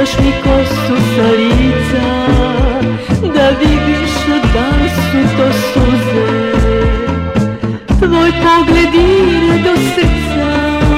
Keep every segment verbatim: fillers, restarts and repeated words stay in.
Skrebaš mi kosu sa lica, da vidiš da su to suze. Tvoj pogled ide do srca,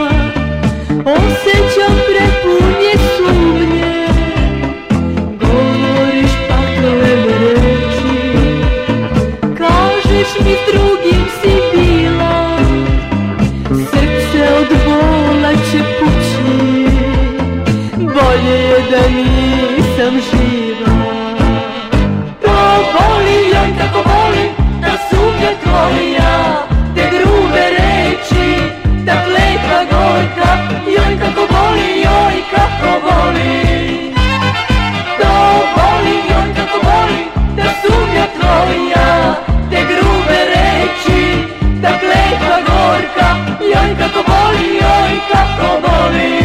osjećam prepun je sumnje. Govoriš paklene reči, kažeš mi drugim si bila. Srce od bola će pući, bolje je da nisam živa. To boli, joj kako boli, ta sumnja tvoja, te grube reči, ta kletva gorka. Joj kako boli, joj kako boli. To boli, joj kako boli, ta sumnja tvoja, te grube reči, ta kletva gorka. Joj kako boli, joj kako boli.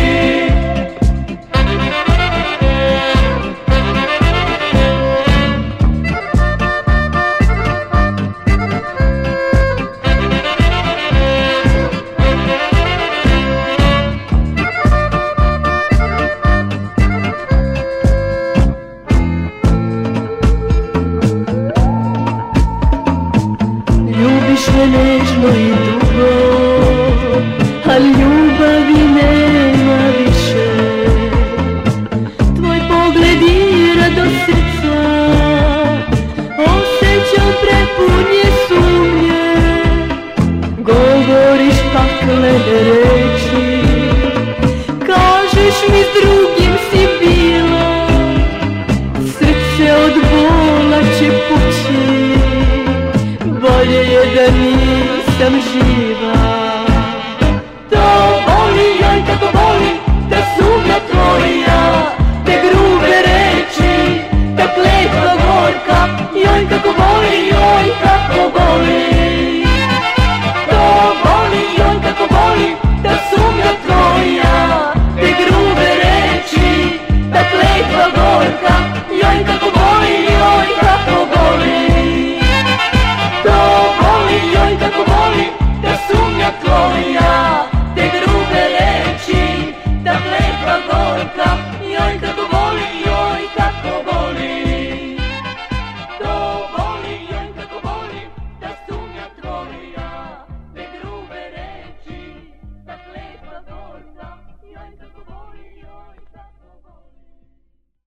Ljubiš me nežno i dugo, a ljubavi nema više. Tvoj pogled ira do srca, osjećam prepun je sumnje. Govoriš paklene reči,